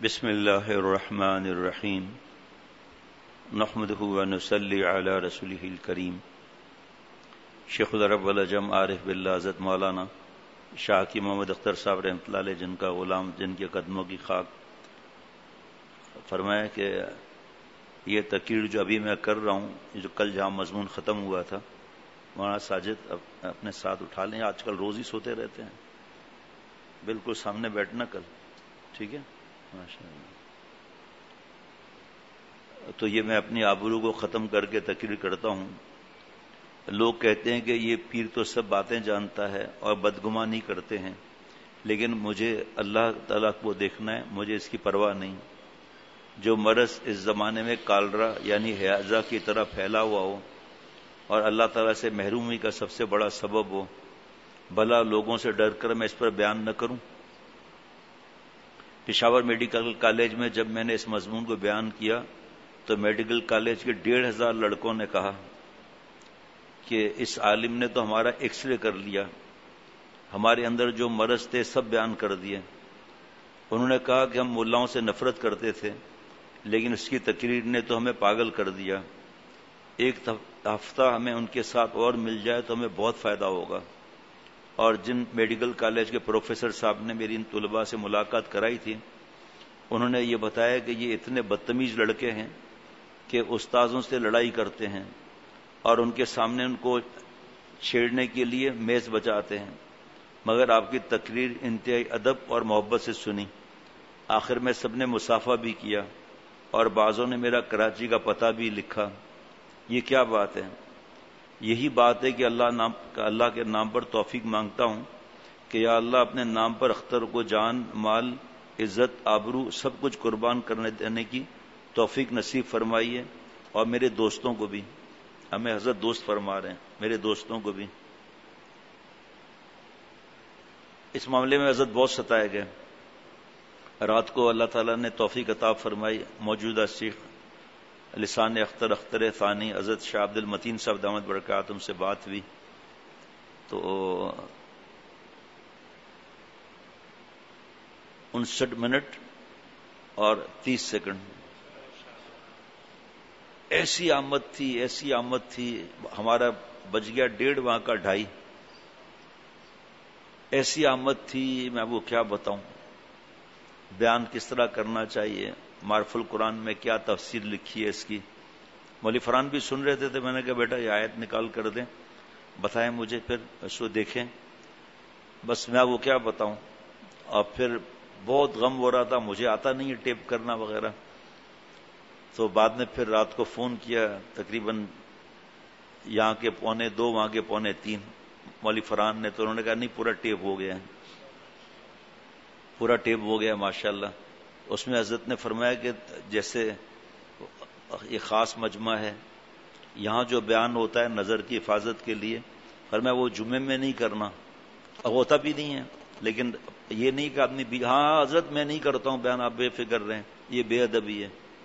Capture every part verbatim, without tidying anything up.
بسم اللہ الرحمن الرحیم نحمدہ ونصلی علی رسولہ الکریم۔ شیخ العرب والعجم عارف باللہ حضرت مولانا شاہ کی محمد اختر صاحب رحمۃ اللہ علیہ، جن کا غلام، جن کے قدموں کی خاک، فرمایا کہ یہ تقریر جو ابھی میں کر رہا ہوں، جو کل جہاں مضمون ختم ہوا تھا، مولانا ساجد اپنے ساتھ اٹھا لیں، آج کل روز ہی سوتے رہتے ہیں، بالکل سامنے بیٹھنا کل، ٹھیک ہے؟ ماشاء اللہ۔ تو یہ میں اپنی آبرو کو ختم کر کے تقریر کرتا ہوں۔ لوگ کہتے ہیں کہ یہ پیر تو سب باتیں جانتا ہے اور بدگمانی کرتے ہیں، لیکن مجھے اللہ تعالیٰ کو دیکھنا ہے، مجھے اس کی پرواہ نہیں۔ جو مرض اس زمانے میں کالرا یعنی ہیضہ کی طرح پھیلا ہوا ہو اور اللہ تعالیٰ سے محرومی کا سب سے بڑا سبب ہو، بھلا لوگوں سے ڈر کر میں اس پر بیان نہ کروں؟ پشاور میڈیکل کالج میں جب میں نے اس مضمون کو بیان کیا تو میڈیکل کالج کے ڈیڑھ ہزار لڑکوں نے کہا کہ اس عالم نے تو ہمارا ایکس رے کر لیا، ہمارے اندر جو مرض تھے سب بیان کر دیے۔ انہوں نے کہا کہ ہم ملاؤں سے نفرت کرتے تھے، لیکن اس کی تقریر نے تو ہمیں پاگل کر دیا۔ ایک ہفتہ ہمیں ان کے ساتھ اور مل جائے تو ہمیں بہت فائدہ ہوگا۔ اور جن میڈیکل کالج کے پروفیسر صاحب نے میری ان طلباء سے ملاقات کرائی تھی، انہوں نے یہ بتایا کہ یہ اتنے بدتمیز لڑکے ہیں کہ استاذوں سے لڑائی کرتے ہیں اور ان کے سامنے ان کو چھیڑنے کے لیے میز بچاتے ہیں، مگر آپ کی تقریر انتہائی ادب اور محبت سے سنی۔ آخر میں سب نے مصافحہ بھی کیا اور بعضوں نے میرا کراچی کا پتہ بھی لکھا۔ یہ کیا بات ہے؟ یہی بات ہے کہ اللہ نام اللہ کے نام پر توفیق مانگتا ہوں کہ یا اللہ اپنے نام پر اختر کو جان، مال، عزت، آبرو سب کچھ قربان کرنے دینے کی توفیق نصیب فرمائیے، اور میرے دوستوں کو بھی، ہمیں حضرت دوست فرما رہے ہیں، میرے دوستوں کو بھی۔ اس معاملے میں حضرت بہت ستائے گئے۔ رات کو اللہ تعالیٰ نے توفیق عطا فرمائی، موجودہ شیخ لسان اختر اختر ثانی حضرت شاہ عبد المتین صاحب دامت برکاتہم سے بات ہوئی تو انسٹھ منٹ اور تیس سیکنڈ ایسی آمد تھی، ایسی آمد تھی، ہمارا بج گیا ڈیڑھ، وہاں کا ڈھائی۔ ایسی آمد تھی، میں وہ کیا بتاؤں، بیان کس طرح کرنا چاہیے، معرف القرآن میں کیا تفسیر لکھی ہے اس کی۔ مولوی فرحان بھی سن رہے تھے، میں نے کہا بیٹا یہ آیت نکال کر دیں، بتائیں مجھے، پھر اس کو دیکھیں، بس میں وہ کیا بتاؤں۔ اور پھر بہت غم ہو رہا تھا، مجھے آتا نہیں ہے ٹیپ کرنا وغیرہ، تو بعد میں پھر رات کو فون کیا، تقریباً یہاں کے پونے دو، وہاں کے پونے تین، مولوی فرحان نے، تو انہوں نے کہا نہیں پورا ٹیپ ہو گیا ہے، پورا ٹیپ ہو گیا ماشاءاللہ۔ اس میں حضرت نے فرمایا کہ جیسے یہ خاص مجمع ہے، یہاں جو بیان ہوتا ہے نظر کی حفاظت کے لیے، فرمایا وہ جمعے میں نہیں کرنا، اب ہوتا بھی نہیں ہے، لیکن یہ نہیں کہ آدمی بھی ہاں حضرت میں نہیں کرتا ہوں بیان، آپ بے فکر رہیں، یہ بے ادبی ہے۔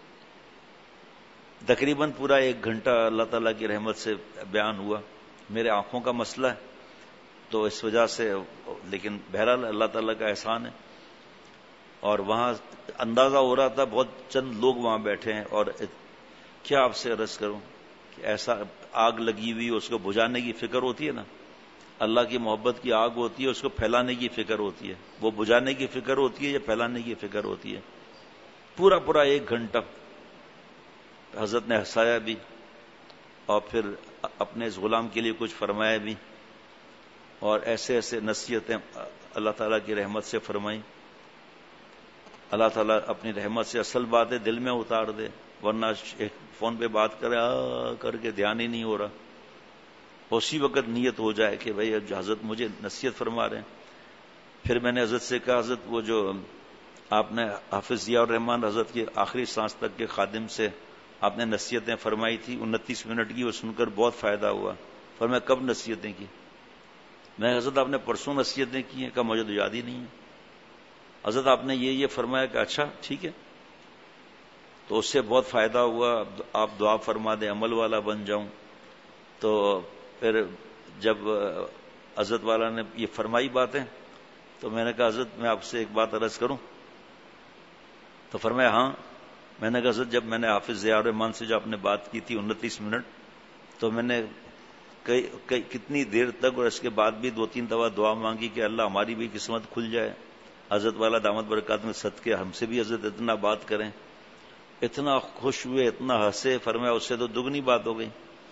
تقریباً پورا ایک گھنٹہ اللہ تعالیٰ کی رحمت سے بیان ہوا۔ میرے آنکھوں کا مسئلہ ہے تو اس وجہ سے، لیکن بہرحال اللہ تعالیٰ کا احسان ہے۔ اور وہاں اندازہ ہو رہا تھا بہت چند لوگ وہاں بیٹھے ہیں، اور کیا آپ سے عرض کروں کہ ایسا آگ لگی ہوئی، اس کو بجھانے کی فکر ہوتی ہے نا، اللہ کی محبت کی آگ ہوتی ہے، اس کو پھیلانے کی فکر ہوتی ہے، وہ بجھانے کی فکر ہوتی ہے یا پھیلانے کی فکر ہوتی ہے۔ پورا پورا ایک گھنٹہ حضرت نے ہنسایا بھی اور پھر اپنے اس غلام کے لیے کچھ فرمایا بھی، اور ایسے ایسے نصیحتیں اللہ تعالیٰ کی رحمت سے فرمائیں۔ اللہ تعالیٰ اپنی رحمت سے اصل باتیں دل میں اتار دے، ورنہ ایک فون پہ بات کرے آ کر کے دھیان ہی نہیں ہو رہا، اسی وقت نیت ہو جائے کہ بھئی حضرت مجھے نصیحت فرما رہے ہیں۔ پھر میں نے حضرت سے کہا حضرت وہ جو آپ نے حافظ ضیاء الرحمن حضرت کی آخری سانس تک کے خادم سے آپ نے نصیحتیں فرمائی تھی انتیس منٹ کی، وہ سن کر بہت فائدہ ہوا۔ فرمایا کب نصیحتیں کی؟ میں حضرت آپ نے پرسوں نصیحتیں کی ہیں، کہا مجھے تو یاد ہی نہیں ہے۔ حضرت آپ نے یہ یہ فرمایا کہ اچھا ٹھیک ہے، تو اس سے بہت فائدہ ہوا، آپ دعا فرما دیں عمل والا بن جاؤں۔ تو پھر جب حضرت والا نے یہ فرمائی باتیں تو میں نے کہا حضرت میں آپ سے ایک بات عرض کروں، تو فرمایا ہاں. میں نے کہا حضرت جب میں نے حافظ ضیاء الرحمان سے جو آپ نے بات کی تھی انتیس منٹ, تو میں نے کئی, کئی کتنی دیر تک اور اس کے بعد بھی دو تین دفعہ دعا مانگی کہ اللہ ہماری بھی قسمت کھل جائے, حضرت والا دامت برکات میں صدقے ہم سے بھی حضرت اتنا بات کریں. اتنا خوش ہوئے, اتنا ہنسے. فرمایا اس سے تو دگنی بات ہو گئی.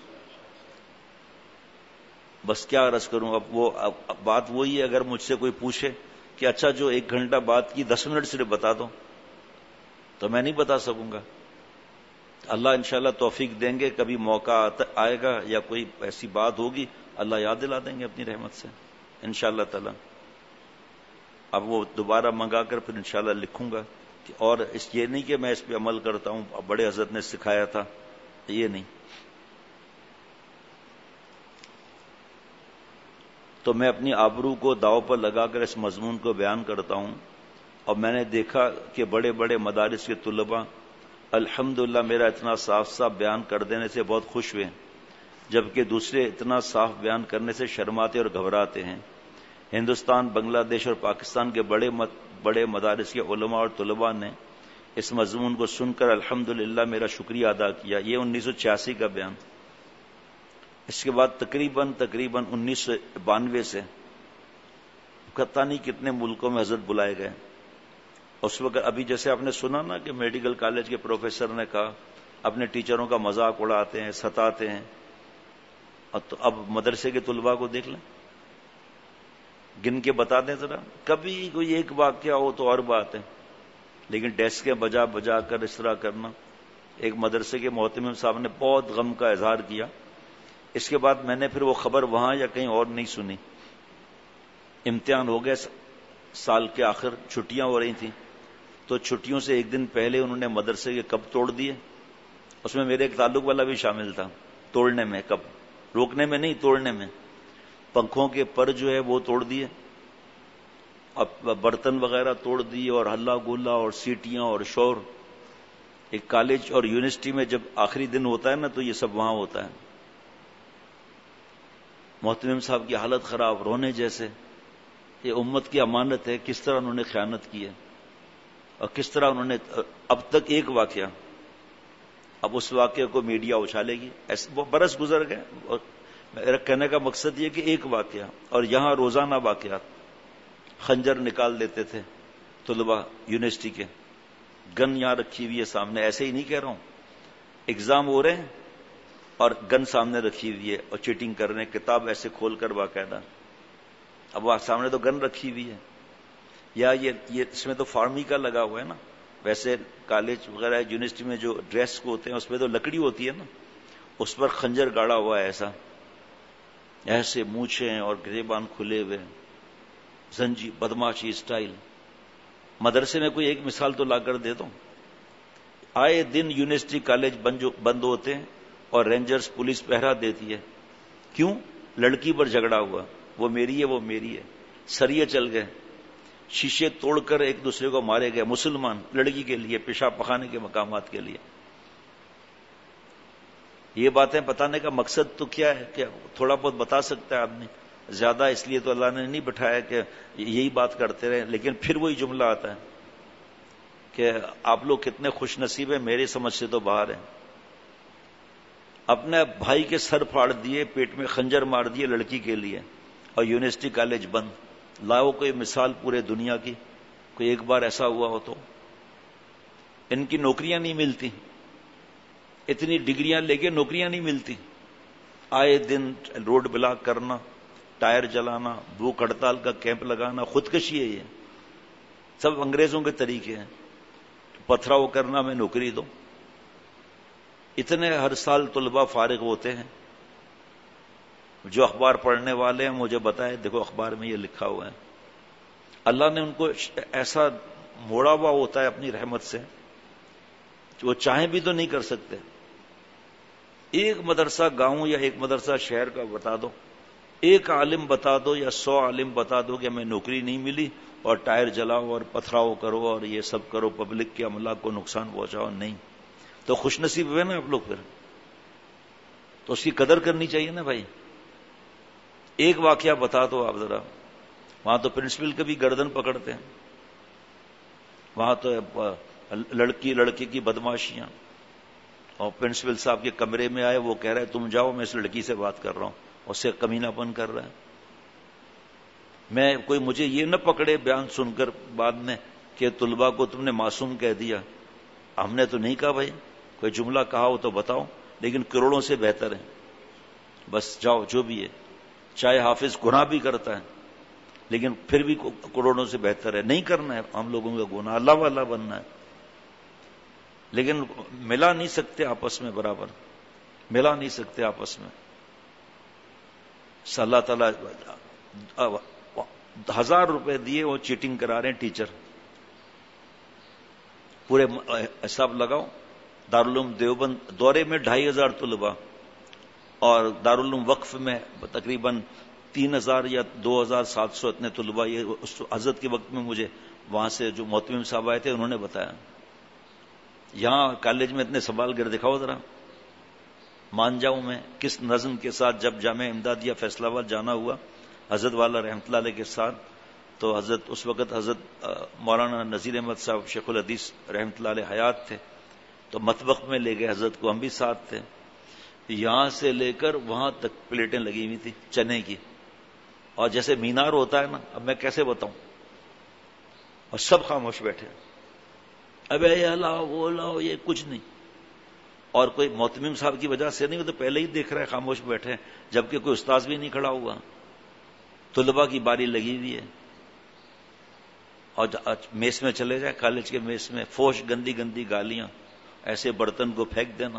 بس کیا عرض کروں, اب وہ اب بات وہی ہے. اگر مجھ سے کوئی پوچھے کہ اچھا جو ایک گھنٹہ بات کی دس منٹ صرف بتا دو, تو میں نہیں بتا سکوں گا. اللہ انشاءاللہ توفیق دیں گے, کبھی موقع آئے گا یا کوئی ایسی بات ہوگی, اللہ یاد دلا دیں گے اپنی رحمت سے انشاءاللہ تعالی. اب وہ دوبارہ منگا کر پھر انشاءاللہ لکھوں گا. اور اس یہ نہیں کہ میں اس پہ عمل کرتا ہوں, بڑے حضرت نے سکھایا تھا, یہ نہیں. تو میں اپنی آبرو کو داؤ پر لگا کر اس مضمون کو بیان کرتا ہوں. اور میں نے دیکھا کہ بڑے بڑے مدارس کے طلباء الحمدللہ میرا اتنا صاف صاف بیان کر دینے سے بہت خوش ہوئے, جبکہ دوسرے اتنا صاف بیان کرنے سے شرماتے اور گھبراتے ہیں. ہندوستان, بنگلہ دیش اور پاکستان کے بڑے بڑے مدارس کے علماء اور طلباء نے اس مضمون کو سن کر الحمدللہ میرا شکریہ ادا کیا. یہ انیس سو چھیاسی کا بیان. اس کے بعد تقریباً تقریباً انیس سو بانوے سے پتہ نہیں کتنے ملکوں میں حضرت بلائے گئے. اس وقت ابھی جیسے آپ نے سنا نا کہ میڈیکل کالج کے پروفیسر نے کہا اپنے ٹیچروں کا مذاق اڑاتے ہیں, ستاتے ہیں. تو اب مدرسے کے طلباء کو دیکھ لیں, گن کے بتا دیں ذرا. کبھی کوئی ایک واقعہ ہو تو اور بات ہے, لیکن ڈیسکیں بجا بجا کر اس طرح کرنا. ایک مدرسے کے محتمم صاحب نے بہت غم کا اظہار کیا. اس کے بعد میں نے پھر وہ خبر وہاں یا کہیں اور نہیں سنی. امتحان ہو گئے سال کے آخر, چھٹیاں ہو رہی تھیں, تو چھٹیوں سے ایک دن پہلے انہوں نے مدرسے کے کپ توڑ دیے. اس میں میرے ایک تعلق والا بھی شامل تھا. توڑنے میں, کپ روکنے میں نہیں, توڑنے میں. پنکھوں کے پر جو ہے وہ توڑ دیے, اب برتن وغیرہ توڑ دیے, اور ہلا گولا اور سیٹیاں اور شور. ایک کالج اور یونیورسٹی میں جب آخری دن ہوتا ہے نا تو یہ سب وہاں ہوتا ہے. محتمم صاحب کی حالت خراب, رونے جیسے. یہ امت کی امانت ہے, کس طرح انہوں نے خیانت کی ہے اور کس طرح انہوں نے اب تک ایک واقعہ, اب اس واقعے کو میڈیا اچھالے گی. ایسے برس گزر گئے, اور میرا کہنے کا مقصد یہ کہ ایک واقعہ, اور یہاں روزانہ واقعات. خنجر نکال دیتے تھے طلباء یونیورسٹی کے, گن یہاں رکھی ہوئی ہے سامنے, ایسے ہی نہیں کہہ رہا ہوں, ایگزام ہو رہے ہیں اور گن سامنے رکھی ہوئی ہے اور چیٹنگ کر رہے ہیں, کتاب ایسے کھول کر باقاعدہ. اب وہاں سامنے تو گن رکھی ہوئی ہے, یا یہ یہ اس میں تو فارمیکا لگا ہوا ہے نا. ویسے کالج وغیرہ یونیورسٹی میں جو ڈریس کو ہوتے ہیں اس میں تو لکڑی ہوتی ہے نا, اس پر خنجر گاڑا ہوا ہے ایسا, ایسے مونچھیں اور گریبان کھلے ہوئے, زنجی بدماشی اسٹائل. مدرسے میں کوئی ایک مثال تو لا کر دے دو. آئے دن یونیورسٹی کالج بند ہوتے ہیں اور رینجرز پولیس پہرا دیتی ہے. کیوں؟ لڑکی پر جھگڑا ہوا, وہ میری ہے وہ میری ہے. سریے چل گئے, شیشے توڑ کر ایک دوسرے کو مارے گئے مسلمان, لڑکی کے لیے, پیشاب پخانے کے مقامات کے لیے. یہ باتیں بتانے کا مقصد تو کیا ہے کہ تھوڑا بہت بتا سکتا ہے آدمی, زیادہ اس لیے تو اللہ نے نہیں بٹھایا کہ یہی بات کرتے رہے. لیکن پھر وہی جملہ آتا ہے کہ آپ لوگ کتنے خوش نصیب ہیں, میری سمجھ سے تو باہر ہیں. اپنے بھائی کے سر پھاڑ دیے, پیٹ میں خنجر مار دیے لڑکی کے لیے, اور یونیورسٹی کالج بند. لاؤ کوئی مثال پورے دنیا کی, کوئی ایک بار ایسا ہوا ہو تو. ان کی نوکریاں نہیں ملتی, اتنی ڈگریاں لے کے نوکریاں نہیں ملتی. آئے دن روڈ بلاک کرنا, ٹائر جلانا, بھوک ہڑتال کا کیمپ لگانا, خودکشی ہے. یہ سب انگریزوں کے طریقے ہیں. پتھراؤ کرنا, میں نوکری دو. اتنے ہر سال طلباء فارغ ہوتے ہیں. جو اخبار پڑھنے والے ہیں مجھے بتائے, دیکھو اخبار میں یہ لکھا ہوا ہے. اللہ نے ان کو ایسا موڑا ہوا ہوتا ہے اپنی رحمت سے, وہ چاہیں بھی تو نہیں کر سکتے. ایک مدرسہ گاؤں یا ایک مدرسہ شہر کا بتا دو, ایک عالم بتا دو یا سو عالم بتا دو کہ ہمیں نوکری نہیں ملی, اور ٹائر جلاؤ اور پتھراؤ کرو اور یہ سب کرو, پبلک کے املاک کو نقصان پہنچاؤ. نہیں تو خوش نصیب ہوئے نا آپ لوگ, پھر تو اس کی قدر کرنی چاہیے نا بھائی. ایک واقعہ بتا دو آپ ذرا. وہاں تو پرنسپل کبھی گردن پکڑتے ہیں, وہاں تو لڑکی لڑکے کی بدماشیاں. اور پرنسپل صاحب کے کمرے میں آئے, وہ کہہ رہے تم جاؤ, میں اس لڑکی سے بات کر رہا ہوں, اس سے کمینہ پن کر رہا ہے. میں کوئی مجھے یہ نہ پکڑے بیان سن کر بعد میں کہ طلباء کو تم نے معصوم کہہ دیا. ہم نے تو نہیں کہا بھائی, کوئی جملہ کہا ہو تو بتاؤ, لیکن کروڑوں سے بہتر ہے. بس جاؤ جو بھی ہے, چاہے حافظ گناہ بھی کرتا ہے لیکن پھر بھی کروڑوں سے بہتر ہے. نہیں کرنا ہے ہم لوگوں کا گناہ, اللہ والا بننا ہے, لیکن ملا نہیں سکتے آپس میں, برابر ملا نہیں سکتے آپس میں. اللہ تعالیٰ ہزار روپے دیے, وہ چیٹنگ کرا رہے ہیں ٹیچر. پورے حساب لگاؤ, دارالعلوم دیوبند دورے میں ڈھائی ہزار طلباء, اور دارالعلوم وقف میں تقریباً تین ہزار یا دو ہزار سات سو اتنے طلباء. یہ حضرت کے وقت میں مجھے وہاں سے جو محتمم صاحب آئے تھے انہوں نے بتایا. یہاں کالج میں اتنے سوال گر دکھاؤ ذرا, مان جاؤں میں کس نظم کے ساتھ جب جامعہ امدادیہ فیصلہ آباد جانا ہوا حضرت والا رحمۃ اللہ علیہ کے ساتھ, تو حضرت اس وقت حضرت مولانا نذیر احمد صاحب شیخ الحدیث رحمۃ اللہ علیہ حیات تھے, تو مطبخ میں لے گئے حضرت کو, ہم بھی ساتھ تھے. یہاں سے لے کر وہاں تک پلیٹیں لگی ہوئی تھی چنے کی, اور جیسے مینار ہوتا ہے نا, اب میں کیسے بتاؤں, اور سب خاموش بیٹھے. ابے یہ لاؤ وہ لاؤ, یہ کچھ نہیں. اور کوئی محتمم صاحب کی وجہ سے نہیں, وہ تو پہلے ہی دیکھ رہا ہے خاموش بیٹھے, جبکہ کوئی استاذ بھی نہیں کھڑا ہوا. طلباء کی باری لگی ہوئی ہے. اور میس میں چلے جائے, کالج کے میس میں فوش گندی گندی گالیاں, ایسے برتن کو پھینک دینا.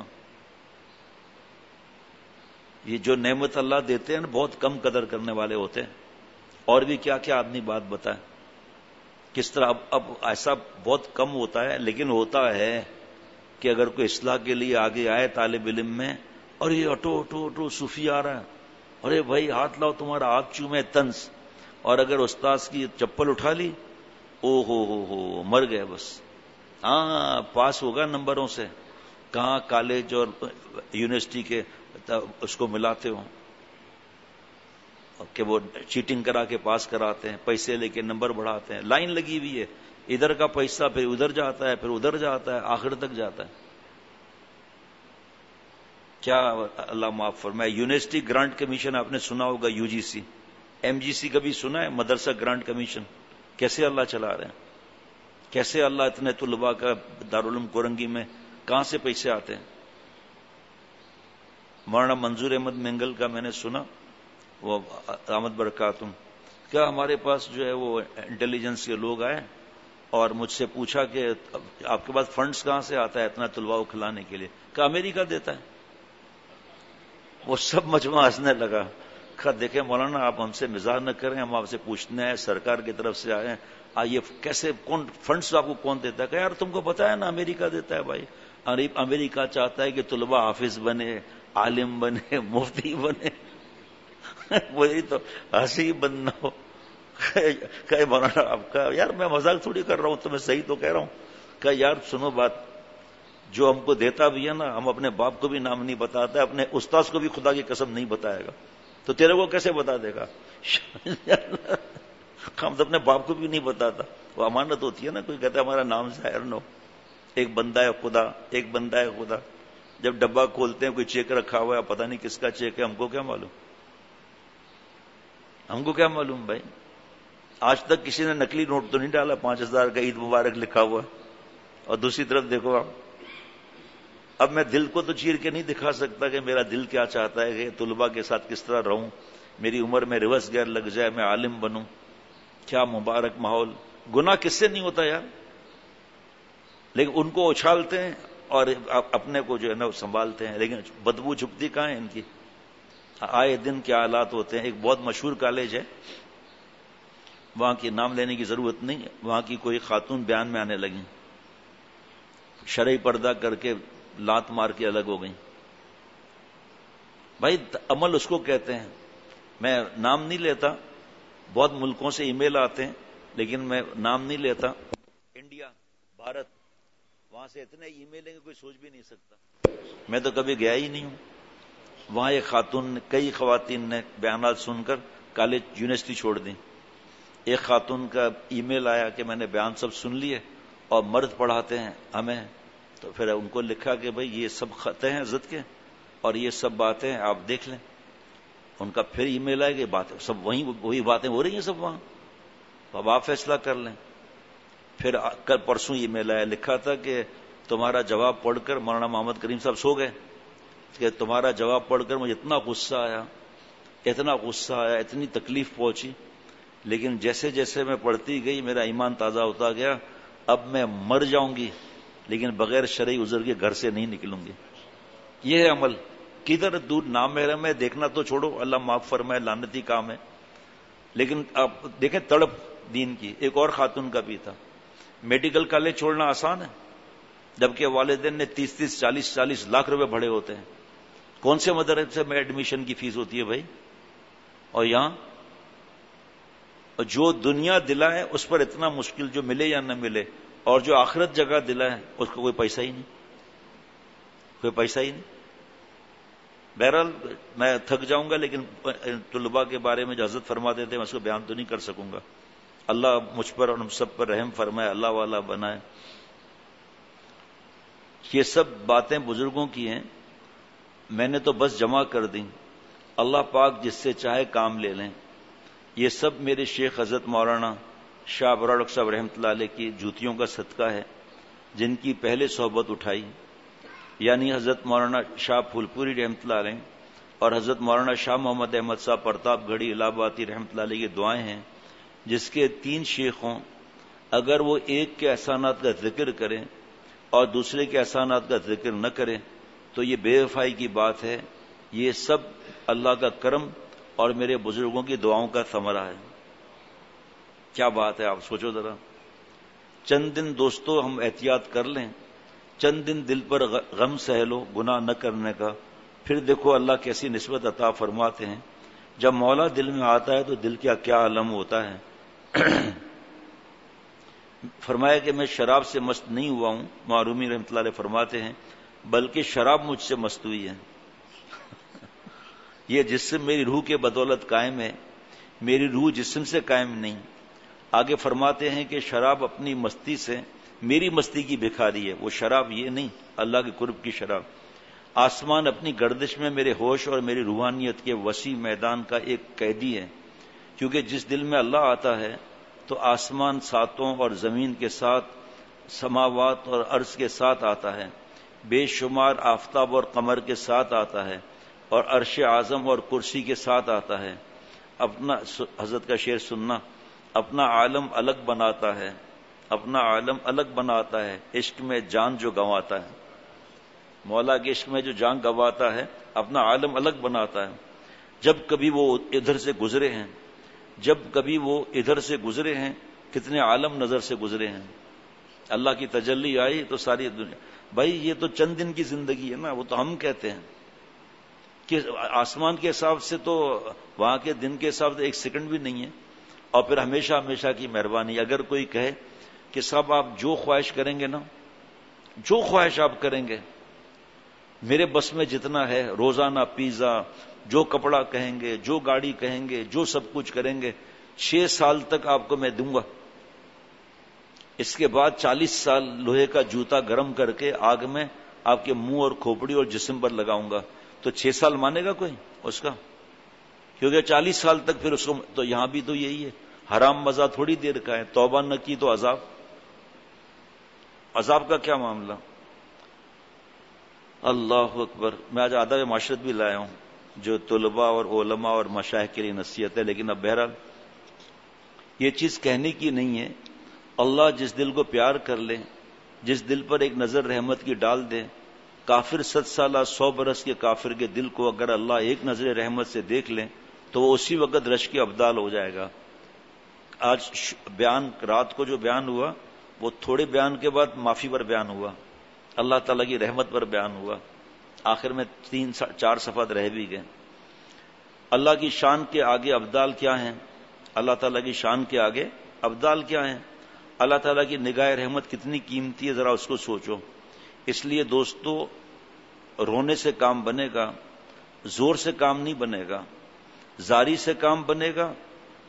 یہ جو نعمت اللہ دیتے ہیں نا, بہت کم قدر کرنے والے ہوتے ہیں. اور بھی کیا کیا آدمی بات بتائے کس طرح. اب اب ایسا بہت کم ہوتا ہے, لیکن ہوتا ہے کہ اگر کوئی اصلاح کے لیے آگے آئے طالب علم میں, اور یہ اٹو اٹو اٹو صوفی آ رہا ہے, ارے بھائی ہاتھ لاؤ تمہارا ہاتھ چومے طنز. اور اگر استاذ کی چپل اٹھا لی, او ہو ہو ہو مر گئے بس. ہاں پاس ہوگا نمبروں سے, کہاں کالج اور یونیورسٹی کے اس کو ملاتے ہوں کہ وہ چیٹنگ کرا کے پاس کراتے ہیں, پیسے لے کے نمبر بڑھاتے ہیں. لائن لگی ہوئی ہے, ادھر کا پیسہ پھر ادھر جاتا ہے, پھر ادھر جاتا ہے, آخر تک جاتا ہے. کیا اللہ معاف فرمائے. یونیورسٹی گرانٹ کمیشن آپ نے سنا ہوگا, you G C, M G سی کبھی سنا ہے, مدرسہ گرانٹ کمیشن. کیسے اللہ چلا رہے ہیں, کیسے اللہ اتنے طلباء کا دارالعلوم کورنگی میں کہاں سے پیسے آتے ہیں. مولانا منظور احمد منگل کا میں نے سنا, وہ آمد برکاتم, کیا ہمارے پاس جو ہے وہ انٹیلیجنس کے لوگ آئے اور مجھ سے پوچھا کہ آپ کے پاس فنڈز کہاں سے آتا ہے اتنا طلباء کو کھلانے کے لیے. کہا امریکہ دیتا ہے. وہ سب مجمع ہنسنے لگا. کہا دیکھیں مولانا آپ ہم سے مزاح نہ کریں, ہم آپ سے پوچھنے ہیں, سرکار کی طرف سے آئے ہیں, آئیے کیسے کون فنڈز آپ کو کون دیتا ہے. کہ یار تم کو پتا ہے نا امریکہ دیتا ہے. بھائی امریکہ چاہتا ہے کہ طلباء حافظ بنے, عالم بنے, مفتی بنے. وہی تو ہنسی بننا ہو. کہ مولانا آپ کا یار میں مذاق تھوڑی کر رہا ہوں, تو میں صحیح تو کہہ رہا ہوں. کہ یار سنو بات, جو ہم کو دیتا بھی ہے نا, ہم اپنے باپ کو بھی نام نہیں بتاتا, اپنے استاذ کو بھی خدا کی قسم نہیں بتائے گا, تو تیرے کو کیسے بتا دے گا. ہم تو اپنے باپ کو بھی نہیں بتاتا. وہ امانت ہوتی ہے نا, کوئی کہتا ہے ہمارا نام ظاہر نہ ہو. ایک بندہ ہے خدا, ایک بندہ ہے خدا. جب ڈبہ کھولتے ہیں کوئی چیک رکھا ہوا ہے, پتہ نہیں کس کا چیک ہے, ہم کو کیا معلوم, ہم کو کیا معلوم بھائی. آج تک کسی نے نکلی نوٹ تو نہیں ڈالا پانچ ہزار کا عید مبارک لکھا ہوا, اور دوسری طرف دیکھو آپ. اب میں دل کو تو چیر کے نہیں دکھا سکتا کہ میرا دل کیا چاہتا ہے کہ طلباء کے ساتھ کس طرح رہوں, میری عمر میں ریورس گیئر لگ جائے, میں عالم بنوں. کیا مبارک ماحول. گناہ کس سے نہیں ہوتا یار, لیکن ان کو اچھالتے ہیں اور اپنے کو جو ہے نا سنبھالتے ہیں, لیکن بدبو چھپتی کہاں ہے ان کی. آئے دن کیا حالات ہوتے ہیں. ایک بہت مشہور کالج ہے, وہاں کی نام لینے کی ضرورت نہیں, وہاں کی کوئی خاتون بیان میں آنے لگی, شرعی پردہ کر کے لات مار کے الگ ہو گئی. بھائی عمل اس کو کہتے ہیں. میں نام نہیں لیتا, بہت ملکوں سے ای میل آتے ہیں, لیکن میں نام نہیں لیتا. انڈیا, بھارت, وہاں سے اتنے ای میل ہیں کہ کوئی سوچ بھی نہیں سکتا. میں تو کبھی گیا ہی نہیں ہوں. وہاں ایک خاتون, کئی خواتین نے بیانات سن کر کالج یونیورسٹی چھوڑ دی. ایک خاتون کا ای میل آیا کہ میں نے بیان سب سن لیے اور مرد پڑھاتے ہیں ہمیں، تو پھر ان کو لکھا کہ بھئی یہ سب خطے ہیں ضد کے اور یہ سب باتیں آپ دیکھ لیں. ان کا پھر ای میل آئے کہ باتیں سب وہی وہی باتیں ہو رہی ہیں سب وہاں، تو اب آپ فیصلہ کر لیں. پھر کل پرسوں ای میل آیا، لکھا تھا کہ تمہارا جواب پڑھ کر مولانا محمد کریم صاحب سو گئے کہ تمہارا جواب پڑھ کر مجھے اتنا غصہ آیا اتنا غصہ آیا اتنی تکلیف پہنچی، لیکن جیسے جیسے میں پڑھتی گئی میرا ایمان تازہ ہوتا گیا. اب میں مر جاؤں گی لیکن بغیر شرعی عذر کے گھر سے نہیں نکلوں گی. یہ ہے عمل. کدھر دور نامحرم ہے دیکھنا تو چھوڑو، اللہ معاف فرمائے، لعنتی کام ہے. لیکن آپ دیکھیں تڑپ دین کی. ایک اور خاتون کا بھی تھا. میڈیکل کالج چھوڑنا آسان ہے جبکہ والدین نے تیس تیس چالیس چالیس لاکھ روپے بھرے ہوتے ہیں. کون سے مدرسے میں ایڈمیشن کی فیس ہوتی ہے بھائی؟ اور یہاں جو دنیا دلائے اس پر اتنا مشکل، جو ملے یا نہ ملے، اور جو آخرت جگہ دلائے اس کو کوئی پیسہ ہی نہیں، کوئی پیسہ ہی نہیں. بہرحال میں تھک جاؤں گا، لیکن طلباء کے بارے میں جو حضرت فرماتے تھے میں اس کو بیان تو نہیں کر سکوں گا. اللہ مجھ پر اور ہم سب پر رحم فرمائے، اللہ والا بنائے. یہ سب باتیں بزرگوں کی ہیں، میں نے تو بس جمع کر دیں. اللہ پاک جس سے چاہے کام لے لیں. یہ سب میرے شیخ حضرت مولانا شاہ ابرار صاحب رحمۃ اللہ علیہ کی جوتیوں کا صدقہ ہے، جن کی پہلے صحبت اٹھائی، یعنی حضرت مولانا شاہ پھول پوری رحمۃ اللہ علیہ اور حضرت مولانا شاہ محمد احمد صاحب پرتاپ گڑھی الہ آبادی رحمۃ اللہ علیہ کی دعائیں ہیں. جس کے تین شیخ ہوں، اگر وہ ایک کے احسانات کا ذکر کریں اور دوسرے کے احسانات کا ذکر نہ کریں تو یہ بے وفائی کی بات ہے. یہ سب اللہ کا کرم اور میرے بزرگوں کی دعاؤں کا ثمرہ ہے. کیا بات ہے، آپ سوچو ذرا. چند دن دوستو ہم احتیاط کر لیں، چند دن دل پر غم سہ لو گناہ نہ کرنے کا، پھر دیکھو اللہ کیسی نسبت عطا فرماتے ہیں. جب مولا دل میں آتا ہے تو دل کیا کیا عالم ہوتا ہے. فرمایا کہ میں شراب سے مست نہیں ہوا ہوں. معرومی رحمۃ اللہ علیہ فرماتے ہیں بلکہ شراب مجھ سے مست ہوئی ہے. یہ جسم میری روح کے بدولت قائم ہے، میری روح جسم سے قائم نہیں. آگے فرماتے ہیں کہ شراب اپنی مستی سے میری مستی کی بھکاری ہے. وہ شراب یہ نہیں، اللہ کے قرب کی شراب. آسمان اپنی گردش میں میرے ہوش اور میری روحانیت کے وسیع میدان کا ایک قیدی ہے، کیونکہ جس دل میں اللہ آتا ہے تو آسمان ساتوں اور زمین کے ساتھ، سماوات اور عرض کے ساتھ آتا ہے، بے شمار آفتاب اور قمر کے ساتھ آتا ہے، اور عرش اعظم اور کرسی کے ساتھ آتا ہے. اپنا حضرت کا شعر سننا، اپنا عالم الگ بناتا ہے، اپنا عالم الگ بناتا ہے، عشق میں جان جو گنواتا ہے. مولا کے عشق میں جو جان گنواتا ہے اپنا عالم الگ بناتا ہے. جب کبھی وہ ادھر سے گزرے ہیں جب کبھی وہ ادھر سے گزرے ہیں کتنے عالم نظر سے گزرے ہیں. اللہ کی تجلی آئی تو ساری دنیا. بھائی یہ تو چند دن کی زندگی ہے نا، وہ تو ہم کہتے ہیں کہ آسمان کے حساب سے تو وہاں کے دن کے حساب سے ایک سیکنڈ بھی نہیں ہے، اور پھر ہمیشہ ہمیشہ کی مہربانی. اگر کوئی کہے کہ صاحب آپ جو خواہش کریں گے نا، جو خواہش آپ کریں گے میرے بس میں جتنا ہے، روزانہ پیزا، جو کپڑا کہیں گے، جو گاڑی کہیں گے، جو سب کچھ کریں گے، چھ سال تک آپ کو میں دوں گا. اس کے بعد چالیس سال لوہے کا جوتا گرم کر کے آگ میں آپ کے منہ اور کھوپڑی اور جسم پر لگاؤں گا. تو چھ سال مانے گا کوئی اس کا؟ کیونکہ چالیس سال تک پھر اس کو. تو یہاں بھی تو یہی ہے، حرام مزہ تھوڑی دیر کا ہے. توبہ نہ کی تو عذاب. عذاب کا کیا معاملہ؟ اللہ اکبر. میں آج آداب معاشرت بھی لایا ہوں جو طلباء اور علماء اور مشائخ کے لیے نصیحت ہے، لیکن اب بہرحال یہ چیز کہنے کی نہیں ہے. اللہ جس دل کو پیار کر لے، جس دل پر ایک نظر رحمت کی ڈال دے، کافر ست سالہ سو برس کے کافر کے دل کو اگر اللہ ایک نظر رحمت سے دیکھ لے تو وہ اسی وقت رش کے ابدال ہو جائے گا. آج بیان رات کو جو بیان ہوا وہ تھوڑے بیان کے بعد معافی پر بیان ہوا، اللہ تعالیٰ کی رحمت پر بیان ہوا. آخر میں تین چار صفحات رہ بھی گئے. اللہ کی شان کے آگے ابدال کیا ہیں؟ اللہ تعالیٰ کی شان کے آگے ابدال کیا ہیں؟ اللہ تعالیٰ کی نگاہ رحمت کتنی قیمتی ہے، ذرا اس کو سوچو. اس لیے دوستو رونے سے کام بنے گا، زور سے کام نہیں بنے گا، زاری سے کام بنے گا،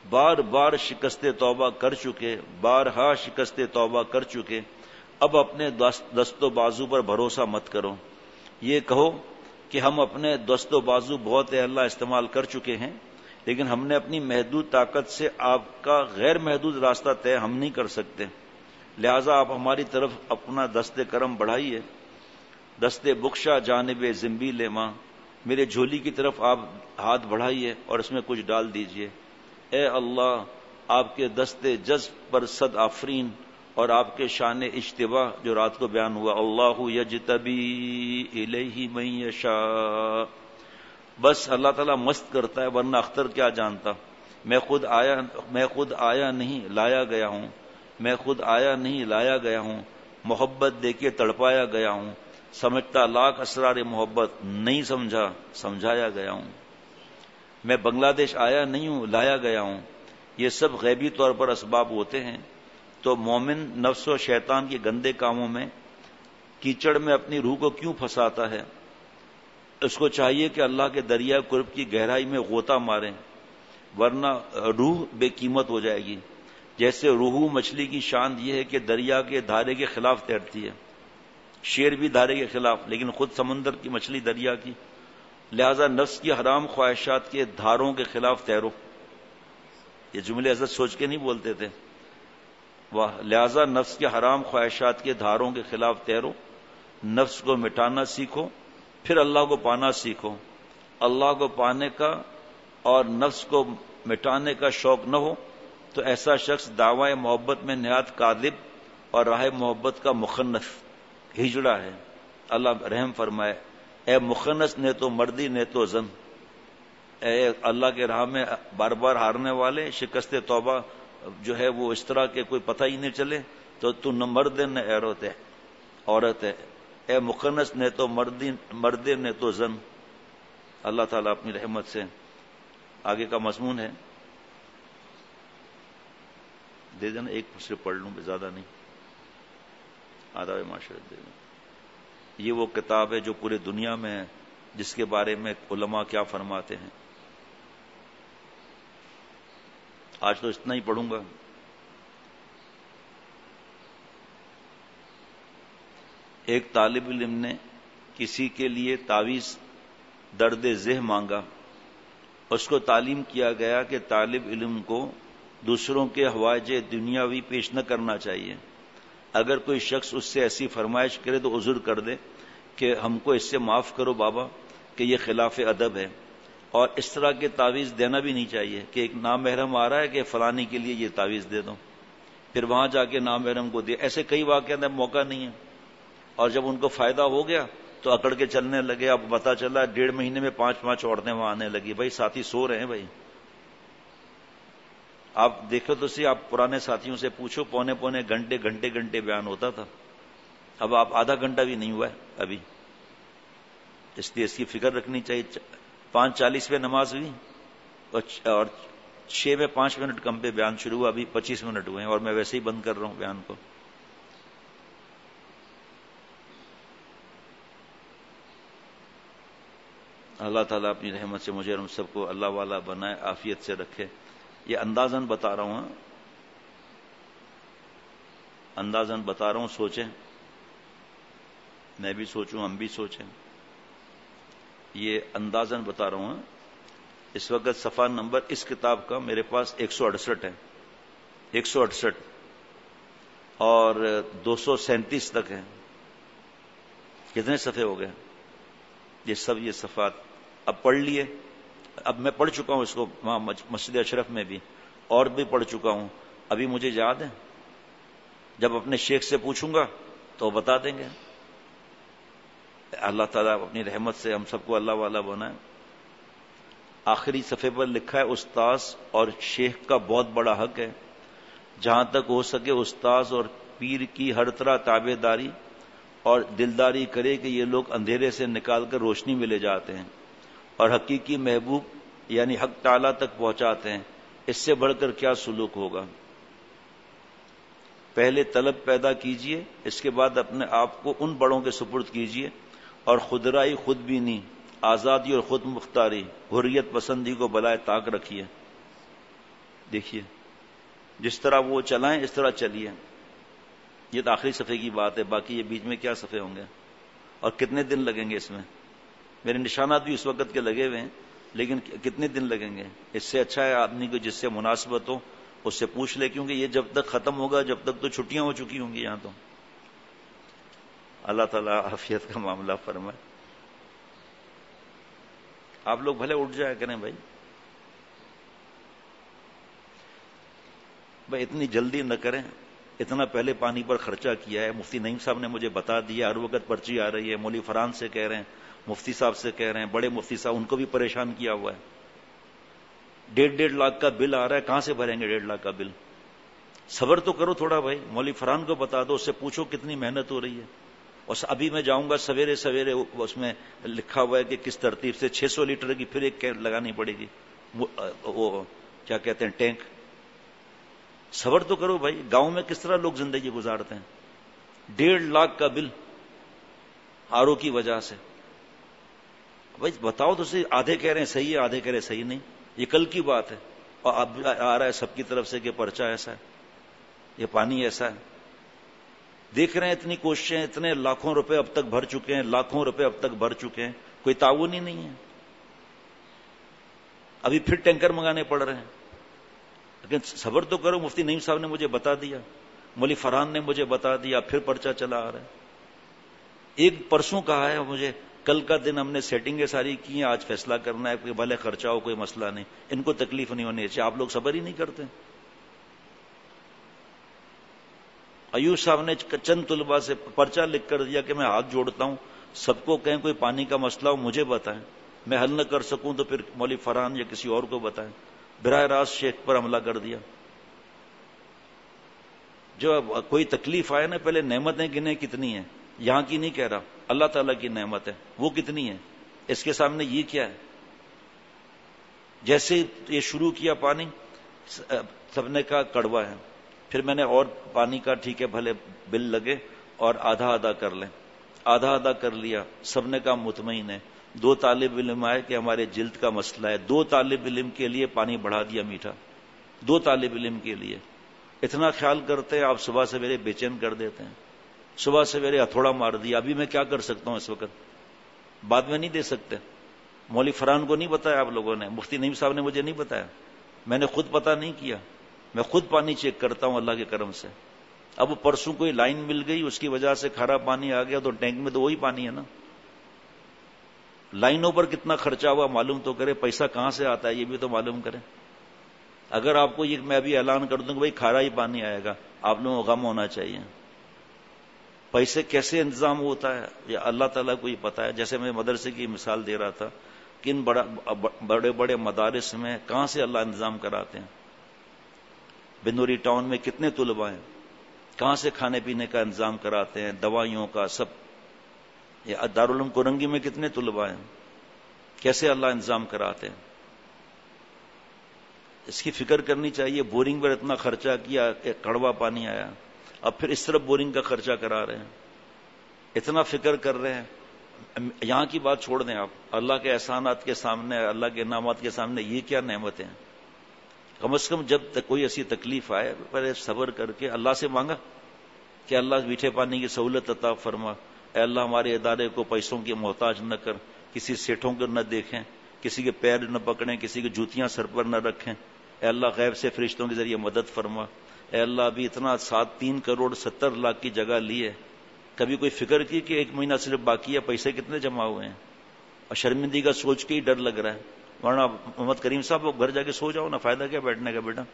بار بار شکست توبہ کر چکے، بارہا شکست توبہ کر چکے، اب اپنے دست و بازو پر بھروسہ مت کرو۔ یہ کہو کہ ہم اپنے دست و بازو بہت اے اللہ استعمال کر چکے ہیں، لیکن ہم نے اپنی محدود طاقت سے آپ کا غیر محدود راستہ طے ہم نہیں کر سکتے، لہذا آپ ہماری طرف اپنا دست کرم بڑھائیے۔ دست بخشا جانب زنبیل ماں، میرے جھولی کی طرف آپ ہاتھ بڑھائیے اور اس میں کچھ ڈال دیجئے۔ اے اللہ، آپ کے دست جذب پر صد آفرین اور آپ کے شان اجتباء جو رات کو بیان ہوا، اللہ یجتبی الیہ من یشاء، بس اللہ تعالیٰ مست کرتا ہے، ورنہ اختر کیا جانتا۔ میں خود آیا میں خود آیا نہیں لایا گیا ہوں، میں خود آیا نہیں لایا گیا ہوں، محبت دے کے تڑپایا گیا ہوں، سمجھتا لاکھ اسرار محبت، نہیں سمجھا سمجھایا گیا ہوں۔ میں بنگلہ دیش آیا نہیں ہوں لایا گیا ہوں۔ یہ سب غیبی طور پر اسباب ہوتے ہیں، تو مومن نفس و شیطان کے گندے کاموں میں، کیچڑ میں اپنی روح کو کیوں پھنساتا ہے؟ اس کو چاہیے کہ اللہ کے دریا قرب کی گہرائی میں غوطہ ماریں، ورنہ روح بے قیمت ہو جائے گی۔ جیسے روہو مچھلی کی شان یہ ہے کہ دریا کے دھارے کے خلاف تیرتی ہے، شیر بھی دھارے کے خلاف، لیکن خود سمندر کی مچھلی دریا کی، لہذا نفس کی حرام خواہشات کے دھاروں کے خلاف تیرو۔ یہ جملے حضرت سوچ کے نہیں بولتے تھے، واہ، لہذا نفس کے حرام خواہشات کے دھاروں کے خلاف تیرو، نفس کو مٹانا سیکھو، پھر اللہ کو پانا سیکھو۔ اللہ کو پانے کا اور نفس کو مٹانے کا شوق نہ ہو تو ایسا شخص دعوی محبت میں نہایت کاذب اور راہ محبت کا مخنث ہجڑا ہے۔ اللہ رحم فرمائے۔ اے مخنث نے تو مردی نے تو زن، اے اللہ کے راہ میں بار بار ہارنے والے، شکست توبہ جو ہے وہ اس طرح کے کوئی پتہ ہی نہیں چلے تو تو نہ مرد نہ عورت ہے عورت ہے اے مخنث نے تو مردی مرد نے تو زن۔ اللہ تعالیٰ اپنی رحمت سے آگے کا مضمون ہے، دے دینا ایک صرف پڑھ لوں، زیادہ نہیں، آداب معاشرت دے دیں۔ یہ وہ کتاب ہے جو پورے دنیا میں ہے، جس کے بارے میں علماء کیا فرماتے ہیں۔ آج تو اتنا ہی پڑھوں گا۔ ایک طالب علم نے کسی کے لیے تعویذ درد ذہ مانگا۔ اس کو تعلیم کیا گیا کہ طالب علم کو دوسروں کے حوائج دنیاوی پیش نہ کرنا چاہیے۔ اگر کوئی شخص اس سے ایسی فرمائش کرے تو عذر کر دے کہ ہم کو اس سے معاف کرو بابا کہ یہ خلاف ادب ہے، اور اس طرح کے تعویذ دینا بھی نہیں چاہیے کہ ایک نامحرم آ رہا ہے کہ فلانی کے لیے یہ تعویذ دے دو، پھر وہاں جا کے نامحرم کو دے۔ ایسے کئی واقعات میں موقع نہیں ہے، اور جب ان کو فائدہ ہو گیا تو اکڑ کے چلنے لگے۔ اب پتا چلا ڈیڑھ مہینے میں پانچ پانچ عورتیں وہاں آنے لگی۔ بھائی ساتھی سو رہے ہیں بھائی، آپ دیکھو تو سی، آپ پرانے ساتھیوں سے پوچھو، پونے پونے گھنٹے گھنٹے گھنٹے بیان ہوتا تھا، اب آپ آدھا گھنٹہ بھی نہیں ہوا ہے ابھی۔ اس لیے اس کی فکر رکھنی چاہیے۔ پانچ چالیس پہ نماز ہوئی اور چھ میں پانچ منٹ کم پہ بیان شروع ہوا، ابھی پچیس منٹ ہوئے ہیں اور میں ویسے ہی بند کر رہا ہوں بیان کو۔ اللہ تعالیٰ اپنی رحمت سے مجھے اور ہم سب کو اللہ والا بنائے، عافیت سے رکھے۔ یہ اندازاً بتا رہا ہوں، اندازاً بتا رہا ہوں، سوچیں، میں بھی سوچوں، ہم بھی سوچیں۔ یہ اندازاً بتا رہا ہوں۔ اس وقت صفحہ نمبر اس کتاب کا میرے پاس ایک سو اڑسٹھ ہے، ایک سو اڑسٹھ اور دو سو سینتیس تک ہے۔ کتنے صفحے ہو گئے؟ یہ سب یہ صفحات اب پڑھ لیے۔ اب میں پڑھ چکا ہوں اس کو وہاں مسجد اشرف میں بھی، اور بھی پڑھ چکا ہوں۔ ابھی مجھے یاد ہے، جب اپنے شیخ سے پوچھوں گا تو بتا دیں گے۔ اللہ تعالیٰ اپنی رحمت سے ہم سب کو اللہ والا بنائے۔ آخری صفحے پر لکھا ہے، استاذ اور شیخ کا بہت بڑا حق ہے، جہاں تک ہو سکے استاذ اور پیر کی ہر طرح تابع داری اور دلداری کرے کہ یہ لوگ اندھیرے سے نکال کر روشنی میں لے جاتے ہیں اور حقیقی محبوب یعنی حق تعالیٰ تک پہنچاتے ہیں۔ اس سے بڑھ کر کیا سلوک ہوگا؟ پہلے طلب پیدا کیجئے، اس کے بعد اپنے آپ کو ان بڑوں کے سپرد کیجئے اور خودرائی، خود بینی، آزادی اور خود مختاری، حریت پسندی کو بلائے طاق رکھیے۔ دیکھیے جس طرح وہ چلائیں اس طرح چلیے. یہ تو آخری صفحے کی بات ہے، باقی یہ بیچ میں کیا صفحے ہوں گے اور کتنے دن لگیں گے اس میں. میرے نشانات بھی اس وقت کے لگے ہوئے ہیں، لیکن کتنے دن لگیں گے. اس سے اچھا ہے آدمی کو جس سے مناسبت ہو اس سے پوچھ لے، کیونکہ یہ جب تک ختم ہوگا جب تک تو چھٹیاں ہو چکی ہوں گی یہاں. تو اللہ تعالیٰ عافیت کا معاملہ فرمائے. آپ لوگ بھلے اٹھ جایا کریں بھائی بھائی اتنی جلدی نہ کریں. اتنا پہلے پانی پر خرچہ کیا ہے. مفتی نعیم صاحب نے مجھے بتا دیا، ہر وقت پرچی آ رہی ہے. مولوی فرحان سے کہہ رہے ہیں، مفتی صاحب سے کہہ رہے ہیں، بڑے مفتی صاحب ان کو بھی پریشان کیا ہوا ہے. ڈیڑھ ڈیڑھ لاکھ کا بل آ رہا ہے، کہاں سے بھریں گے ڈیڑھ لاکھ کا بل. صبر تو کرو تھوڑا بھائی. مولوی فرحان کو بتا دو، اس سے پوچھو کتنی محنت ہو رہی ہے. اور ابھی میں جاؤں گا سویرے سویرے، اس میں لکھا ہوا ہے کہ کس ترتیب سے چھ سو لیٹر کی پھر ایک لگانی پڑے گی، وہ کیا کہتے ہیں ٹینک. صبر تو کرو بھائی. گاؤں میں کس طرح لوگ زندگی گزارتے ہیں. ڈیڑھ لاکھ کا بل آر او کی وجہ سے. بھائی بتاؤ تو صحیح. آدھے کہہ رہے ہیں صحیح ہے، آدھے کہہ رہے ہیں صحیح نہیں. یہ کل کی بات ہے اور اب آ رہا ہے سب کی طرف سے کہ پرچہ ایسا ہے، یہ پانی ایسا ہے. دیکھ رہے ہیں اتنی کوششیں، اتنے لاکھوں روپے اب تک بھر چکے ہیں، لاکھوں روپے اب تک بھر چکے ہیں، کوئی تعاون ہی نہیں ہے. ابھی پھر ٹینکر منگانے پڑ رہے ہیں. لیکن صبر تو کرو. مفتی نعیم صاحب نے مجھے بتا دیا، مولوی فرحان نے مجھے بتا دیا، پھر پرچہ چلا آ رہا ہے. ایک پرسوں کہا ہے مجھے، کل کا دن ہم نے سیٹنگیں ساری کی ہیں، آج فیصلہ کرنا ہے کہ بھلے خرچہ ہو کوئی مسئلہ نہیں، ان کو تکلیف نہیں ہونی چاہیے. آپ لوگ صبر ہی نہیں کرتے. ایوب صاحب نے چند طلباء سے پرچہ لکھ کر دیا کہ میں ہاتھ جوڑتا ہوں، سب کو کہیں کوئی پانی کا مسئلہ ہو مجھے بتائیں، میں حل نہ کر سکوں تو پھر مولوی فرحان یا کسی اور کو بتائیں. براہ راست شیخ پر حملہ کر دیا. جو کوئی تکلیف آئے نا پہلے نعمتیں گنیں کتنی ہیں. یہاں کی نہیں کہہ رہا، اللہ تعالیٰ کی نعمت ہے وہ کتنی ہے، اس کے سامنے یہ کیا ہے. جیسے یہ شروع کیا پانی، سب نے کہا کڑوا ہے. پھر میں نے اور پانی کا ٹھیک ہے بھلے بل لگے اور آدھا آدھا کر لیں. آدھا آدھا کر لیا. سب نے کہا مطمئن ہے. دو طالب علم آئے کہ ہمارے جلد کا مسئلہ ہے، دو طالب علم کے لیے پانی بڑھا دیا میٹھا. دو طالب علم کے لیے اتنا خیال کرتے ہیں آپ، صبح سویرے بے چین کر دیتے ہیں. صبح سویرے ہتھوڑا مار دیا. ابھی میں کیا کر سکتا ہوں اس وقت، بعد میں نہیں دے سکتے. مولوی فرحان کو نہیں بتایا آپ لوگوں نے، مفتی نعیم صاحب نے مجھے نہیں بتایا، میں نے خود پتہ نہیں کیا. میں خود پانی چیک کرتا ہوں اللہ کے کرم سے. اب پرسوں کوئی لائن مل گئی، اس کی وجہ سے کھارا پانی آ گیا، تو ٹینک میں تو وہی پانی ہے نا. لائنوں پر کتنا خرچہ ہوا معلوم تو کرے، پیسہ کہاں سے آتا ہے یہ بھی تو معلوم کرے. اگر آپ کو یہ میں بھی اعلان کر دوں کہ بھائی کھارا ہی پانی آئے گا، آپ لوگوں کو غم ہونا چاہیے. پیسے کیسے انتظام ہوتا ہے یہ اللہ تعالیٰ کو ہی پتا ہے. جیسے میں مدرسے کی مثال دے رہا تھا کہ ان بڑا بڑے بڑے مدارس میں کہاں سے اللہ انتظام کراتے ہیں. بنوری ٹاؤن میں کتنے طلباء ہیں، کہاں سے کھانے پینے کا انتظام کراتے ہیں، دوائیوں کا سب. یہ دارالعلوم کورنگی میں کتنے طلباء ہیں، کیسے اللہ انتظام کراتے ہیں. اس کی فکر کرنی چاہیے. بورنگ پر اتنا خرچہ کیا، ایک کڑوا پانی آیا، اب پھر اس طرف بورنگ کا خرچہ کرا رہے ہیں. اتنا فکر کر رہے ہیں. یہاں کی بات چھوڑ دیں آپ، اللہ کے احسانات کے سامنے، اللہ کے انعامات کے سامنے یہ کیا نعمتیں ہیں. کم از کم جب تک کوئی ایسی تکلیف آئے پہلے صبر کر کے اللہ سے مانگا کہ اللہ میٹھے پانی کی سہولت عطا فرما. اے اللہ ہمارے ادارے کو پیسوں کی محتاج نہ کر، کسی سیٹھوں کو نہ دیکھیں، کسی کے پیر نہ پکڑیں، کسی کی جوتیاں سر پر نہ رکھیں. اے اللہ غیب سے فرشتوں کے ذریعے مدد فرما. اے اللہ ابھی اتنا سات تین کروڑ ستر لاکھ کی جگہ لی ہے، کبھی کوئی فکر کی کہ ایک مہینہ صرف باقی ہے، پیسے کتنے جمع ہوئے ہیں. اور شرمندگی کا سوچ کے ہی ڈر لگ رہا ہے. ورنہ محمد کریم صاحب وہ گھر جا کے سو جاؤ نا، فائدہ کیا بیٹھنے کا بیٹا.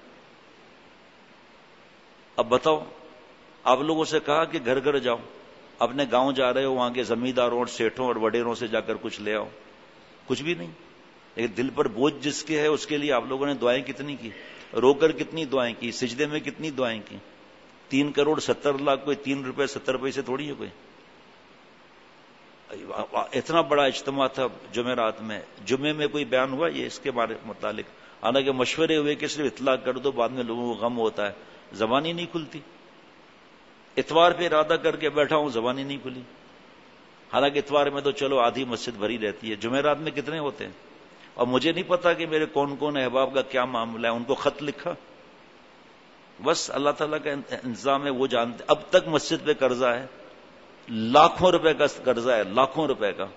اب بتاؤ، آپ لوگوں سے کہا کہ گھر گھر جاؤ، اپنے گاؤں جا رہے ہو، وہاں کے زمینداروں اور سیٹھوں اور وڈیروں سے جا کر کچھ لے آؤ، کچھ بھی نہیں. لیکن دل پر بوجھ جس کے ہے اس کے لیے آپ لوگوں نے دعائیں کتنی کی، رو کر کتنی دعائیں کی، سجدے میں کتنی دعائیں کی. تین کروڑ ستر لاکھ کوئی تین روپے ستر پیسے تھوڑی ہے کوئی. اتنا بڑا اجتماع تھا جمعرات میں. جمعے میں کوئی بیان ہوا یہ اس کے بارے متعلق؟ حالانکہ مشورے ہوئے کہ صرف اطلاع کر دو، بعد میں لوگوں کو غم ہوتا ہے. زبان ہی نہیں کھلتی. اتوار پہ ارادہ کر کے بیٹھا ہوں، زبان ہی نہیں کھلی. حالانکہ اتوار میں تو چلو آدھی مسجد بھری رہتی ہے، جمعرات میں کتنے ہوتے ہیں. اور مجھے نہیں پتا کہ میرے کون کون احباب کا کیا معاملہ ہے، ان کو خط لکھا، بس اللہ تعالیٰ کا انتظام ہے، وہ جانتے. اب تک مسجد پہ قرضہ ہے، لاکھوں روپے کا قرضہ ہے، لاکھوں روپے کا.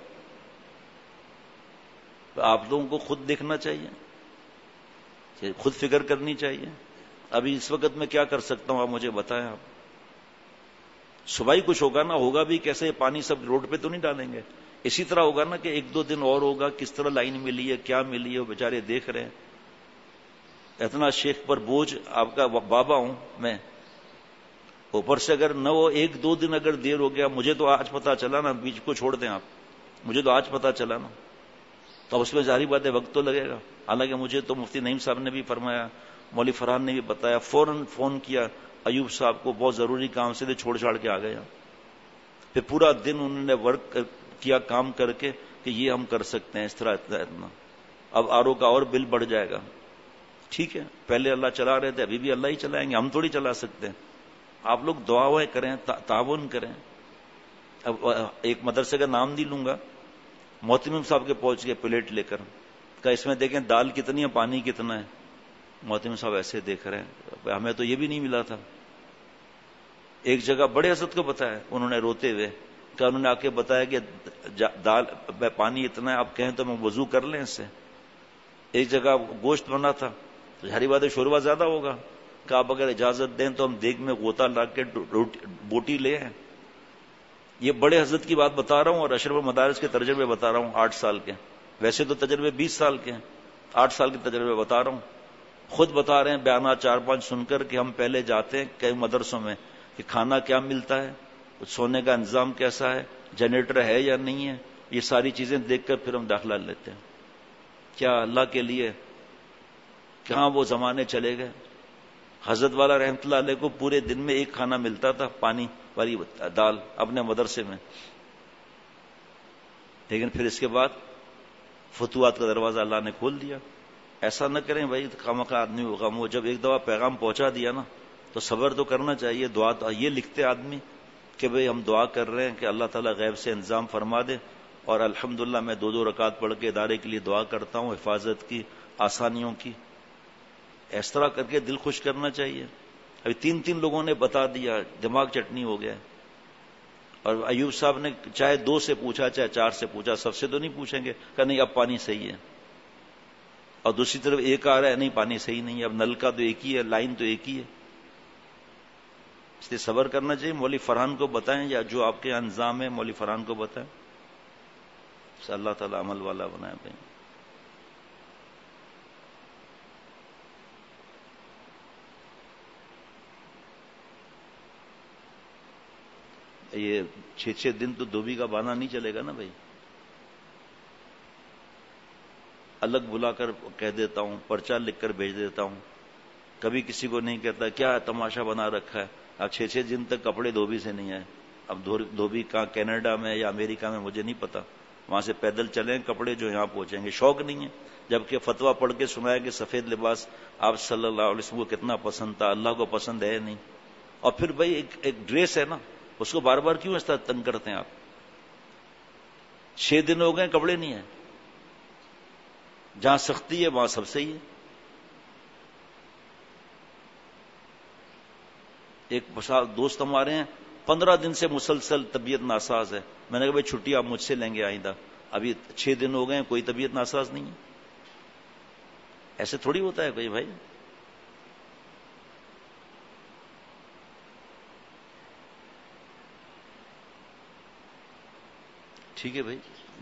آپ لوگوں کو خود دیکھنا چاہیے، خود فکر کرنی چاہیے. ابھی اس وقت میں کیا کر سکتا ہوں آپ مجھے بتائیں. آپ صبح ہی کچھ ہوگا نا، ہوگا بھی کیسے؟ پانی سب روڈ پہ تو نہیں ڈالیں گے. اسی طرح ہوگا نا کہ ایک دو دن اور ہوگا، کس طرح لائن ملی ہے، کیا ملی ہے، وہ بیچارے دیکھ رہے ہیں. اتنا شیخ پر بوجھ، آپ کا بابا ہوں میں، اوپر سے اگر نہ وہ ایک دو دن اگر دیر ہو گیا، مجھے تو آج پتا چلا نا، بیچ کو چھوڑ دیں آپ، مجھے تو آج پتا چلا نا، تو اس میں ظاہری بات ہے وقت تو لگے گا. حالانکہ مجھے تو مفتی نعیم صاحب نے بھی فرمایا، مولوی فرحان نے بھی بتایا، فوراً فون کیا ایوب صاحب کو، بہت ضروری کام سے چھوڑ چھاڑ کے آ گیا. پھر پورا دن انہوں نے ورک کیا، کام کر کے کہ یہ ہم کر سکتے ہیں اس طرح اتنا اتنا. اب آر او کا اور بل بڑھ جائے گا. ٹھیک ہے، پہلے اللہ چلا رہے تھے، ابھی بھی اللہ ہی چلائیں گے، ہم تھوڑی چلا سکتے ہیں. آپ لوگ دعائیں کریں، تعاون کریں. اب ایک مدرسے کا نام نہیں لوں گا، محتمم صاحب کے پہنچ گئے پلیٹ لے کر، کہ اس میں دیکھیں دال کتنی ہے، پانی کتنا ہے. محتمم صاحب ایسے دیکھ رہے ہیں، ہمیں تو یہ بھی نہیں ملا تھا. ایک جگہ بڑے حضرت کو بتایا، انہوں نے روتے ہوئے کہ انہوں نے آ کے بتایا کہ دال پانی اتنا ہے، آپ کہیں تو ہم وضو کر لیں اس سے. ایک جگہ گوشت بنا تھا، تو ہری بات ہے شوربہ زیادہ ہوگا، کہ آپ اگر اجازت دیں تو ہم دیگ میں غوطہ لا کے بوٹی لے آئیں. یہ بڑے حضرت کی بات بتا رہا ہوں، اور اشرف المدارس کے تجربے بتا رہا ہوں، آٹھ سال کے. ویسے تو تجربے بیس سال کے ہیں، آٹھ سال کے تجربے بتا رہا ہوں. خود بتا رہے ہیں بیانات چار پانچ سن کر کہ ہم پہلے جاتے ہیں کئی مدرسوں میں کہ کھانا کیا ملتا ہے، سونے کا انتظام کیسا ہے، جنریٹر ہے یا نہیں ہے، یہ ساری چیزیں دیکھ کر پھر ہم داخلہ لیتے ہیں. کیا اللہ کے لیے کہاں وہ زمانے چلے گئے. حضرت والا رحمت اللہ علیہ کو پورے دن میں ایک کھانا ملتا تھا، پانی والی دال اپنے مدرسے میں. لیکن پھر اس کے بعد فتوحات کا دروازہ اللہ نے کھول دیا. ایسا نہ کریں بھائی، خامخواہ آدمی ہوگا وہ، جب ایک دفعہ پیغام پہنچا دیا نا تو صبر تو کرنا چاہیے. دعا تو یہ لکھتے آدمی کہ بھئی ہم دعا کر رہے ہیں کہ اللہ تعالیٰ غیب سے انتظام فرما دے، اور الحمدللہ میں دو دو رکعت پڑھ کے ادارے کے لیے دعا کرتا ہوں، حفاظت کی، آسانیوں کی. اس طرح کر کے دل خوش کرنا چاہیے. ابھی تین تین لوگوں نے بتا دیا، دماغ چٹنی ہو گیا. اور ایوب صاحب نے چاہے دو سے پوچھا چاہے چار سے پوچھا، سب سے تو نہیں پوچھیں گے کہ نہیں اب پانی صحیح ہے. اور دوسری طرف ایک آ رہا ہے، نہیں پانی صحیح نہیں ہے، اب نل کا تو ایک ہی ہے، لائن تو ایک ہی ہے. اس لیے صبر کرنا چاہیے. مولوی فرحان کو بتائیں، یا جو آپ کے انظام ہے مولوی فرحان کو بتائیں. اللہ تعالیٰ عمل والا بنائے بھائی. یہ چھ چھ دن تو دھوبی کا بہانہ نہیں چلے گا نا بھائی. الگ بلا کر کہہ دیتا ہوں، پرچہ لکھ کر بھیج دیتا ہوں. کبھی کسی کو نہیں کہتا کیا تماشا بنا رکھا ہے. اب چھ چھ دن تک کپڑے دھوبی سے نہیں آئے. اب دھوبی کہاں کینیڈا میں یا امریکہ میں مجھے نہیں پتا، وہاں سے پیدل چلیں کپڑے جو یہاں پہنچیں گے. شوق نہیں ہے. جبکہ فتویٰ پڑھ کے سنایا کہ سفید لباس آپ صلی اللہ علیہ وسلم کو کتنا پسند تھا، اللہ کو پسند ہے نہیں. اور پھر بھائی ایک ایک ڈریس ہے نا، اس کو بار بار کیوں اس طرح تنگ کرتے ہیں آپ. چھ دن ہو گئے کپڑے نہیں ہیں. جہاں سختی ہے وہاں سب صحیح ہے. ایک دوست ہمارے ہیں پندرہ دن سے مسلسل طبیعت ناساز ہے. میں نے کہا بھائی چھٹی آپ مجھ سے لیں گے آئندہ. ابھی چھ دن ہو گئے کوئی طبیعت ناساز نہیں ہے. ایسے تھوڑی ہوتا ہے کوئی بھائی. ٹھیک ہے بھائی.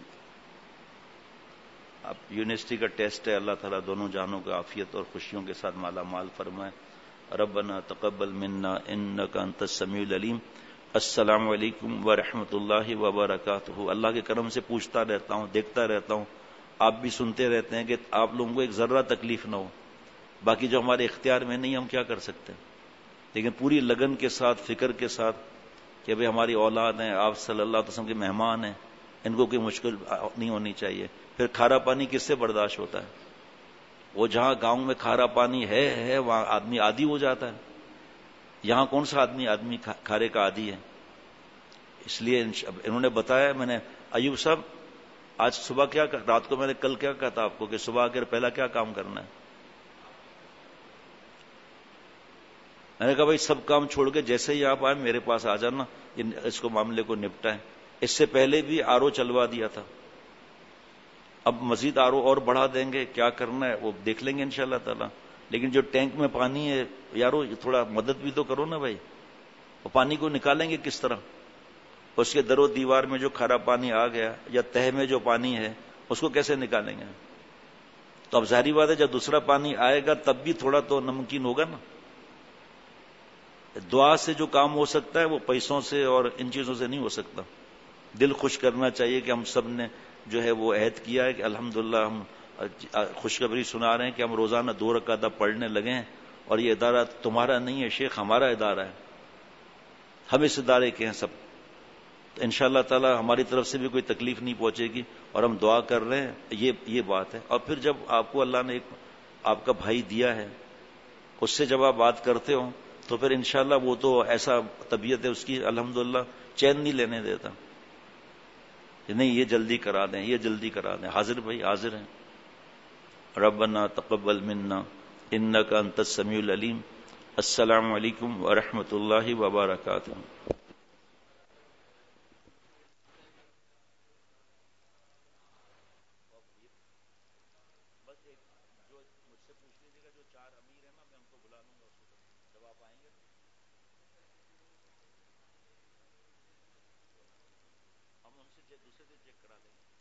اب یونیورسٹی کا ٹیسٹ ہے، اللہ تعالیٰ دونوں جانوں کو عافیت اور خوشیوں کے ساتھ مالا مال فرمائے. ربنا تقبل منا انک انت السمیع العلیم. السلام علیکم ورحمۃ اللہ وبرکاتہ. اللہ کے کرم سے پوچھتا رہتا ہوں، دیکھتا رہتا ہوں، آپ بھی سنتے رہتے ہیں کہ آپ لوگوں کو ایک ذرہ تکلیف نہ ہو. باقی جو ہمارے اختیار میں نہیں ہم کیا کر سکتے. لیکن پوری لگن کے ساتھ، فکر کے ساتھ کہ بھئی ہماری اولاد ہیں، آپ صلی اللہ علیہ وسلم کے مہمان ہیں، ان کو کوئی مشکل نہیں ہونی چاہیے. پھر کھارا پانی کس سے برداشت ہوتا ہے. وہ جہاں گاؤں میں کھارا پانی ہے ہے وہاں آدمی عادی ہو جاتا ہے. یہاں کون سا آدمی آدمی کھارے کا عادی ہے. اس لیے انہوں نے بتایا، میں نے ایوب صاحب آج صبح کیا رات کو میں نے کل کیا کہا تھا آپ کو کہ صبح آ کر پہلا کیا کام کرنا ہے؟ میں نے کہا بھائی سب کام چھوڑ کے جیسے ہی آپ آئے میرے پاس آ جانا، اس کو معاملے کو نپٹائیں۔ اس سے پہلے بھی آر او چلوا دیا تھا، اب مزید آر او اور بڑھا دیں گے، کیا کرنا ہے وہ دیکھ لیں گے انشاءاللہ تعالی۔ لیکن جو ٹینک میں پانی ہے یارو تھوڑا مدد بھی تو کرو نا بھائی، وہ پانی کو نکالیں گے کس طرح؟ اس کے در و دیوار میں جو کھارا پانی آ گیا یا تہ میں جو پانی ہے اس کو کیسے نکالیں گے؟ تو اب ظاہری بات ہے جب دوسرا پانی آئے گا تب بھی تھوڑا تو نمکین ہوگا نا۔ دعا سے جو کام ہو سکتا ہے وہ پیسوں سے اور ان چیزوں سے نہیں ہو سکتا۔ دل خوش کرنا چاہیے کہ ہم سب نے جو ہے وہ عہد کیا ہے کہ الحمدللہ ہم خوشخبری سنا رہے ہیں کہ ہم روزانہ دو رکعتہ پڑھنے لگے ہیں، اور یہ ادارہ تمہارا نہیں ہے شیخ، ہمارا ادارہ ہے، ہم اس ادارے کے ہیں سب۔ تو انشاءاللہ تعالی ہماری طرف سے بھی کوئی تکلیف نہیں پہنچے گی، اور ہم دعا کر رہے ہیں، یہ یہ بات ہے۔ اور پھر جب آپ کو اللہ نے ایک آپ کا بھائی دیا ہے، اس سے جب آپ بات کرتے ہو تو پھر انشاءاللہ وہ تو ایسا طبیعت ہے اس کی، الحمدللہ چین نہیں لینے دیتا کہ نہیں یہ جلدی کرا دیں، یہ جلدی کرا دیں۔ حاضر بھائی حاضر ہیں۔ ربنا تقبل منا انک انت السمیع العلیم۔ السلام علیکم ورحمۃ اللہ وبرکاتہ۔ ہم ان سے دوسرے سے چیک کرا لیں گے۔